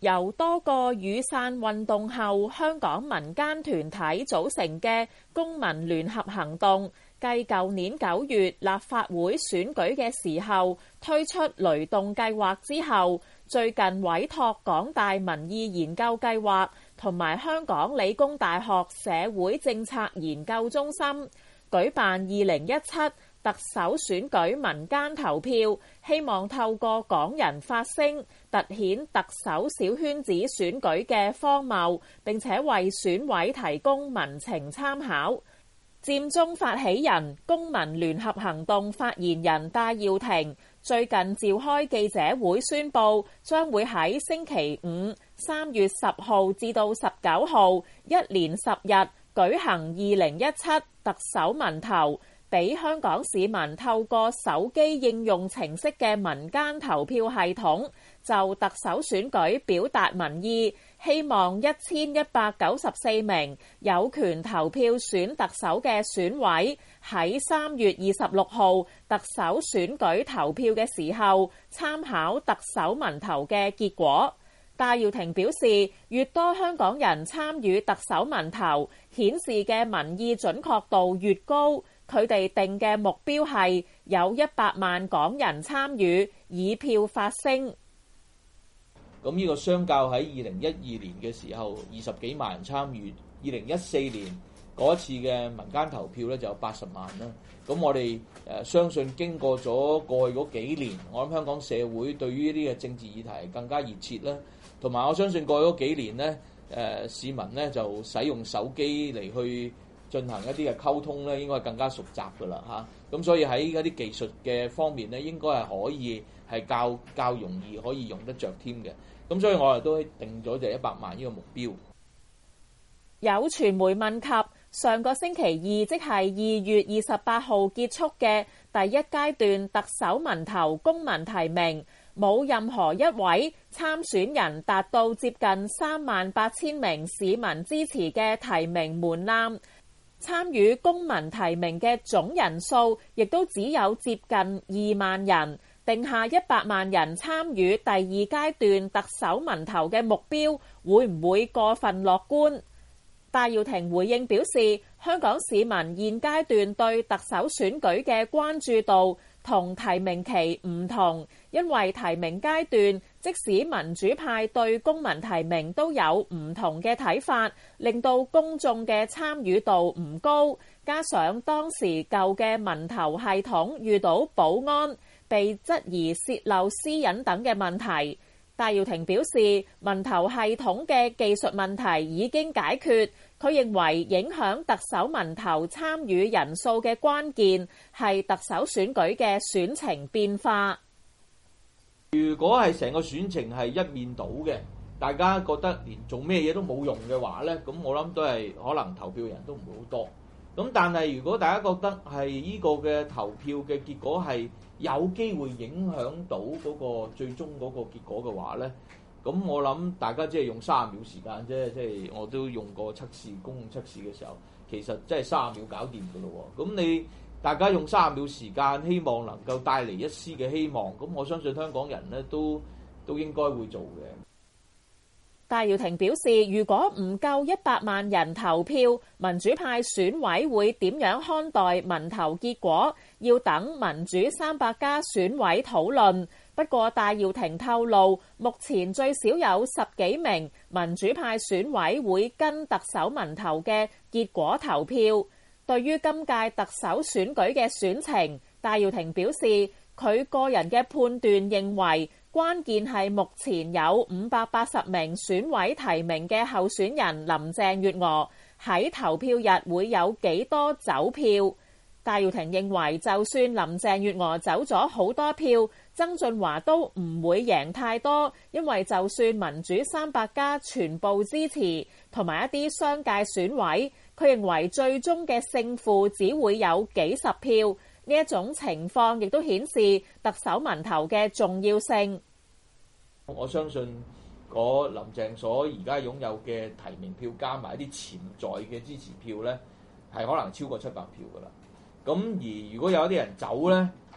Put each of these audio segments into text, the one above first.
由多個雨傘運動後香港民間團體組成嘅公民聯合行動，繼舊年9月立法會選舉嘅時候推出雷動計劃之後，最近委託港大民意研究計劃同埋香港理工大學社會政策研究中心舉辦2017特首選舉民間投票，希望透過港人發聲，凸顯特首小圈子選舉嘅荒謬，並且為選委提供民情參考。佔中發起人公民聯合行動發言人戴耀廷最近召開記者會宣佈，將會喺星期五3月10號至到19號一連10日舉行2017特首民投，俾香港市民透過手機應用程式嘅民間投票系統就特首選舉表達民意，希望1194名有權投票選特首嘅選委喺3月26號特首選舉投票嘅時候參考特首民投嘅結果。戴耀廷表示，越多香港人參與特首民投，顯示嘅民意準確度越高。佢哋定嘅目標係有100萬港人參與，以票發聲。 咁呢個相較喺2012年嘅時候20幾萬人參與，2014年嗰次嘅民間投票咧就有80萬啦。咁我哋相信經過咗過去嗰幾年，我諗香港社會對於呢啲嘅政治議題更加熱切啦。同埋我相信過去嗰幾年咧，市民咧就使用手機嚟去進行一啲嘅溝通咧，應該係更加熟習㗎啦嚇。咁所以喺一啲技術嘅方面咧，應該係可以係較容易可以用得着添嘅。咁所以我哋都定咗就100萬呢個目標。 有傳媒問及上個星期二，即係2月28號結束嘅第一階段特首民投公民提名，冇任何一位參選人達到接近38000名市民支持嘅提名門檻。參與公民提名嘅總人數亦都只有接近2萬人，定下100萬人參與第二階段特首民投嘅目標，會唔會過分樂觀？戴耀廷回應表示，香港市民現階段對特首選舉嘅關注度同提名期唔同，因為提名階段即使民主派對公民提名都有唔同嘅睇法，令到公眾嘅參與度唔高，加上當時舊嘅民投系統遇到保安、被質疑洩漏私隱等嘅問題。戴耀廷表示，民投系統嘅技術問題已經解決。佢認為影響特首民投參與人數嘅關鍵係特首選舉嘅選情變化。 如果係成個選情係一面倒嘅，大家覺得連做咩嘢都冇用嘅話呢，咁我諗都係可能投票人都唔會好多。咁但係如果大家覺得係呢個嘅投票嘅結果係有機會影響到嗰個最終嗰個結果嘅話呢，咁我諗大家即係用30秒時間啫，即係我都用過測試公共測試嘅時候，其實即係30秒搞掂㗎咯喎。咁你大家用30秒時間，希望能夠帶嚟一絲嘅希望，咁我相信香港人呢都應該會做嘅。 戴耀廷表示，如果唔夠100萬人投票，民主派選委會點樣看待民投結果？要等民主300+ 選委討論。不過戴耀廷透露，目前最少有10幾名民主派選委會跟特首民投嘅結果投票。對於今屆特首選舉嘅選情，戴耀廷表示，佢個人嘅判斷認為，關鍵係目前有580名選委提名嘅候選人林鄭月娥喺投票日會有幾多走票。戴耀廷認為，就算林鄭月娥走咗好多票，曾俊華都唔會贏太多，因為就算民主300+ 全部支持，同埋一啲商界選委，佢認為最終嘅勝負只會有幾十票。呢一種情況亦都顯示特首民投嘅重要性。 我相信嗰林鄭所而家擁有嘅提名票加埋一啲潛在嘅支持票呢，係可能超過700票㗎啦。咁而如果有啲人走呢，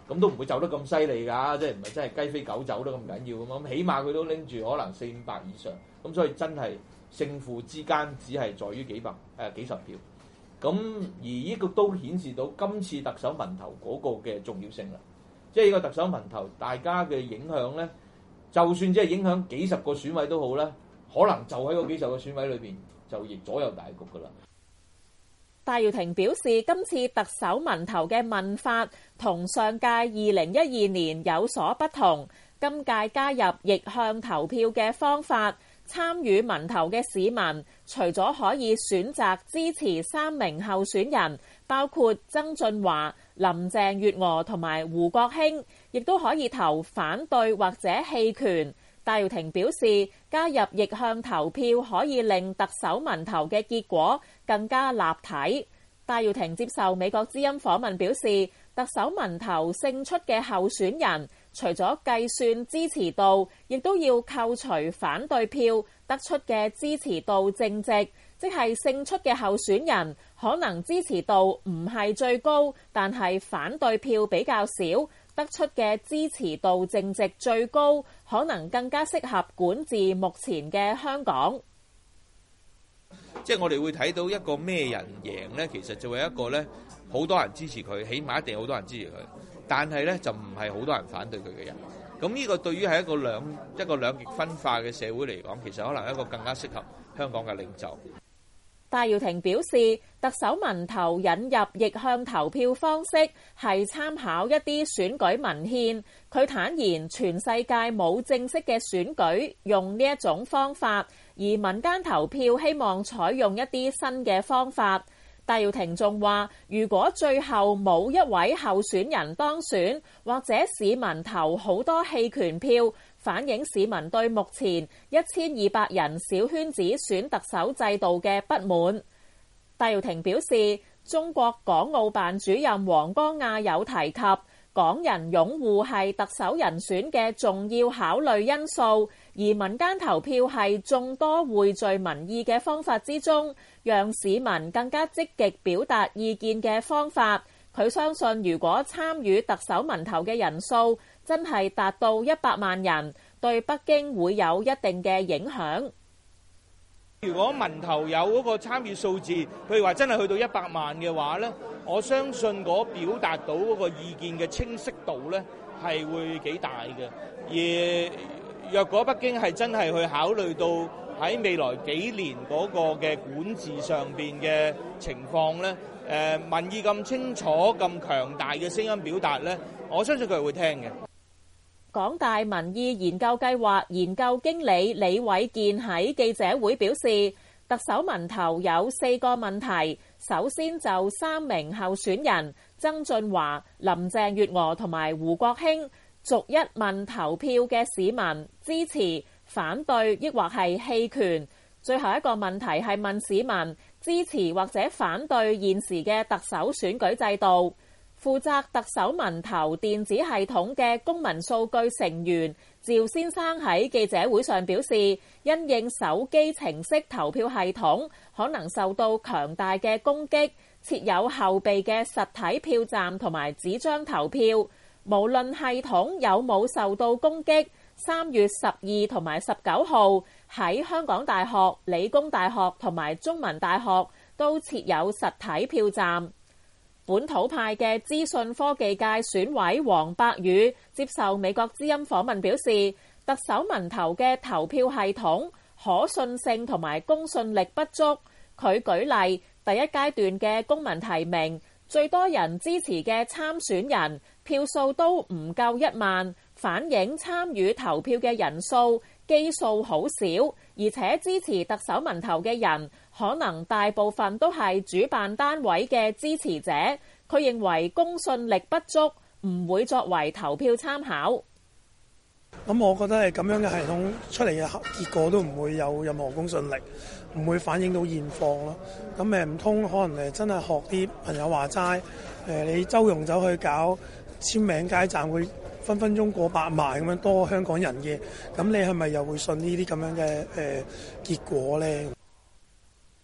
咁都唔會走得咁犀利㗎，即係唔係真係雞飛狗走得咁緊要咁，起碼佢都拎住可能400-500以上，咁所以真係勝負之間只係在於幾十票。咁而呢個都顯示到今次特首民投嗰個嘅重要性啦。即係呢個特首民投，大家嘅影響咧，就算即係影響幾十個選委都好啦，可能就喺嗰幾十個選委裏邊就亦左右大局㗎啦。 戴耀廷表示，今次特首民投嘅問法同上屆2012年有所不同，今屆加入逆向投票嘅方法。參與民投嘅市民，除咗可以選擇支持3名候選人，包括曾俊華、林鄭月娥同埋胡國興，亦都可以投反對或者棄權。戴耀廷表示，加入逆向投票可以令特首民投嘅結果更加立體。戴耀廷接受美國之音訪問表示，特首民投勝出嘅候選人，除咗計算支持度，亦都要扣除反對票得出嘅支持度正值，即係勝出嘅候選人可能支持度唔係最高，但係反對票比較少，得出嘅支持度正值最高，可能更加適合管治目前嘅香港。 即係我哋會睇到一個咩人贏呢？其實就係一個呢，好多人支持佢，起碼一定好多人支持佢，但係呢，就唔係好多人反對佢嘅人。咁呢個對於係一個兩極分化嘅社會嚟講，其實可能係一個更加適合香港嘅領袖。 戴耀廷表示，特首民投引入逆向投票方式係參考一啲選舉文獻。佢坦言，全世界冇正式嘅選舉用呢一種方法，而民間投票希望採用一啲新嘅方法。戴耀廷仲話，如果最後冇一位候選人當選，或者市民投好多棄權票，反映市民對目前1200人小圈子選特首制度嘅不滿。戴耀廷表示，中國港澳辦主任王光亞有提及，港人擁護係特首人選嘅重要考慮因素，而民間投票係眾多匯聚民意嘅方法之中，讓市民更加積極表達意見嘅方法。佢相信，如果參與特首民投嘅人數真係達到100萬人，對北京會有一定嘅影響。 如果民投有嗰個參與數字，譬如話真係去到100萬嘅話呢，我相信嗰表達到嗰個意見嘅清晰度呢係會幾大嘅。而若果北京係真係去考慮到喺未來幾年嗰個嘅管治上邊嘅情況呢，民意咁清楚、咁強大嘅聲音表達呢，我相信佢係會聽嘅。 港大民意研究計劃研究經理李偉健喺記者會表示，特首民投有4個問題。首先就3名候選人曾俊華、林鄭月娥同埋胡國興，逐一問投票嘅市民支持、反對抑或係棄權。最後一個問題係問市民支持或者反對現時嘅特首選舉制度。負責特首民投電子系統嘅公民數據成員趙先生喺記者會上表示，因應手機程式投票系統可能受到強大嘅攻擊，設有後備嘅實體票站同埋紙張投票。無論系統有冇受到攻擊，3月12同埋19號喺香港大學、理工大學同埋中文大學都設有實體票站。本土派嘅資訊科技界選委黃伯宇接受美國之音訪問表示，特首民投嘅投票系統可信性同埋公信力不足。佢舉例，第一階段嘅公民提名，最多人支持嘅參選人票數都唔夠1萬，反映參與投票嘅人數基數好少，而且支持特首民投嘅人可能大部分都係主辦單位嘅支持者。佢認為公信力不足，唔會作為投票參考。 咁我覺得係咁樣嘅系統出嚟嘅結果都唔會有任何公信力，唔會反映到現況咯。咁唔通可能真係學啲朋友話齋，你周融走去搞簽名街站，會分分鐘過百萬咁樣多香港人嘅，咁你係咪又會信呢啲咁樣嘅結果呢？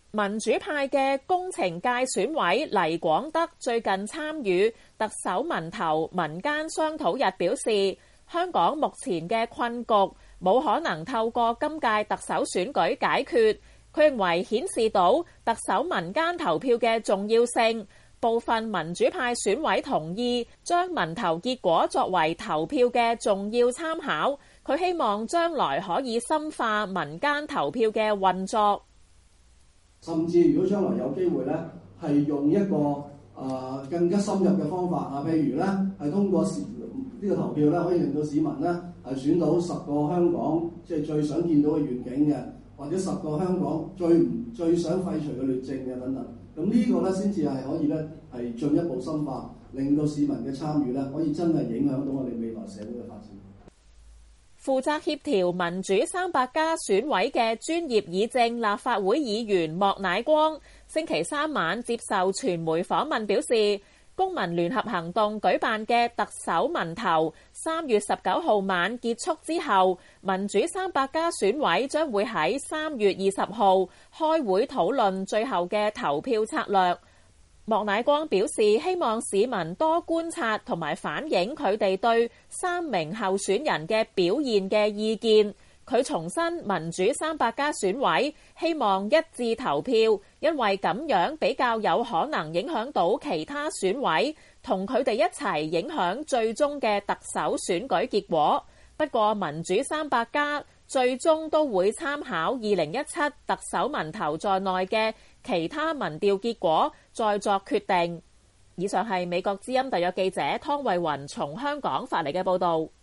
民主派嘅工程界選委黎廣德最近參與特首民投民間商討日表示，香港目前嘅困局冇可能透過今屆特首選舉解決。佢認為顯示到特首民間投票嘅重要性，部分民主派選委同意將民投結果作為投票嘅重要參考。佢希望將來可以深化民間投票嘅運作。 甚至如果將來有機會咧，係用一個更加深入嘅方法啊，譬如咧係通過呢個投票咧，可以令到市民咧係選到10個香港即係最想見到嘅願景嘅，或者10個香港最想廢除嘅劣政嘅等等。咁呢個咧先至係可以咧係進一步深化，令到市民嘅參與咧可以真係影響到我哋未來社會嘅發展。 負責協調民主300+ 選委嘅專業議政立法會議員莫乃光星期3晚接受傳媒訪問表示，公民聯合行動舉辦嘅特首民投3月19號晚結束之後，民主300+ 選委將會喺3月20號開會討論最後嘅投票策略。莫乃光表示，希望市民多觀察同埋反映佢哋對3名候選人嘅表現嘅意見。佢重申民主300+ 選委希望一致投票，因為咁樣比較有可能影響到其他選委，同佢哋一齊影響最終嘅特首選舉結果。不過民主300+ 最終都會參考2017特首民投在內嘅其他民調結果，再作決定。以上係美國之音特約記者湯慧雲從香港發嚟嘅報導。